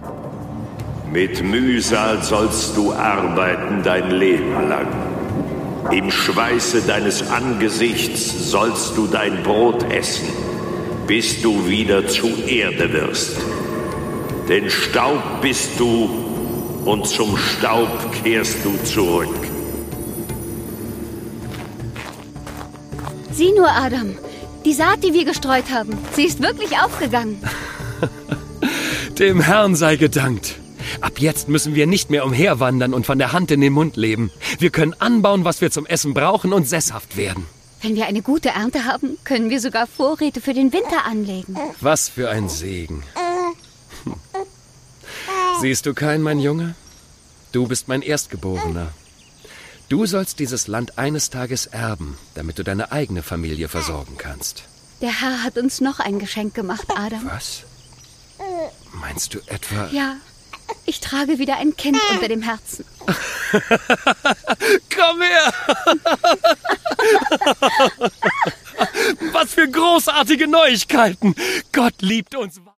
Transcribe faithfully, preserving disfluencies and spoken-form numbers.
Mit Mühsal sollst du arbeiten dein Leben lang. Im Schweiße deines Angesichts sollst du dein Brot essen, bis du wieder zu Erde wirst. Denn Staub bist du und zum Staub kehrst du zurück. Sieh nur, Adam. Die Saat, die wir gestreut haben, sie ist wirklich aufgegangen. Dem Herrn sei gedankt. Ab jetzt müssen wir nicht mehr umherwandern und von der Hand in den Mund leben. Wir können anbauen, was wir zum Essen brauchen und sesshaft werden. Wenn wir eine gute Ernte haben, können wir sogar Vorräte für den Winter anlegen. Was für ein Segen. Hm. Siehst du keinen, mein Junge? Du bist mein Erstgeborener. Du sollst dieses Land eines Tages erben, damit du deine eigene Familie versorgen kannst. Der Herr hat uns noch ein Geschenk gemacht, Adam. Was? Meinst du etwa... Ja, ich trage wieder ein Kind unter dem Herzen. Komm her! Was für großartige Neuigkeiten! Gott liebt uns.